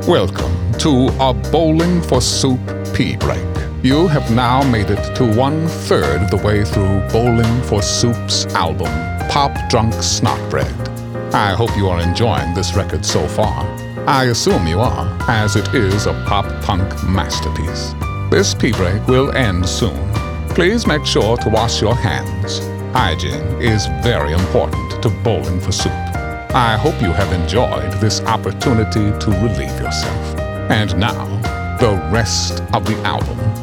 Welcome to a Bowling for Soup pee break. You have now made it to 1/3 of the way through Bowling for Soup's album, Pop Drunk Snotbread. I hope you are enjoying this record so far. I assume you are, as it is a pop-punk masterpiece. This pee break will end soon. Please make sure to wash your hands. Hygiene is very important to Bowling for Soup. I hope you have enjoyed this opportunity to relieve yourself. And now, the rest of the album.